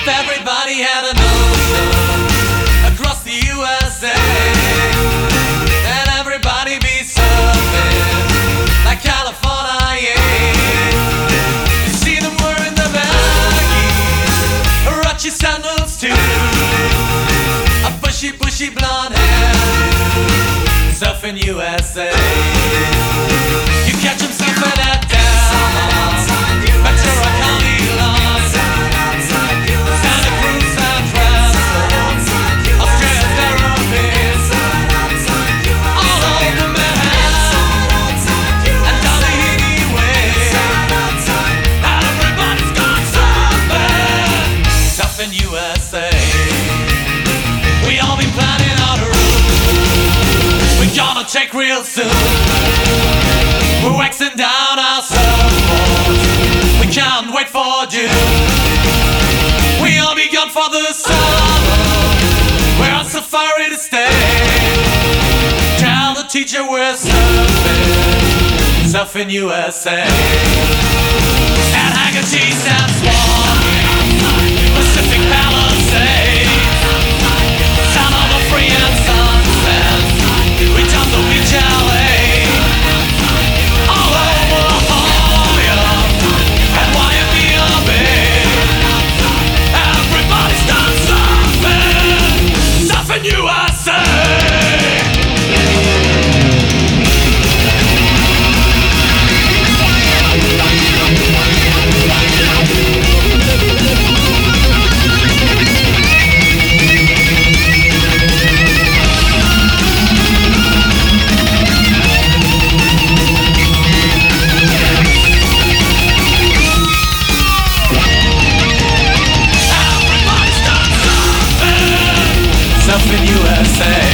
If everybody had an ocean across the USA, then everybody be surfing like California, yeah. You see them wearing the baggies, Rucci sandals too, a bushy blonde hair, surfing USA. You catch them surfing at Dallas, Ventura County line, Santa Cruz, San Francisco, Australia therapies, all over Manhattan, and Downey way. And everybody's gone surfing USA. We all been planning our route, we're gonna take real soon. We're waxing down our surfboards, we can't wait for June. We all begun for the summer, we're on safari to stay. Tell the teacher we're surfing USA. At Haggerty's and Swan, Pacific Palisades, sound of the free and sunset, we jump the beach LA. All over Holyoke and Waimea Bay, everybody's done surfing USA. Surfing USA.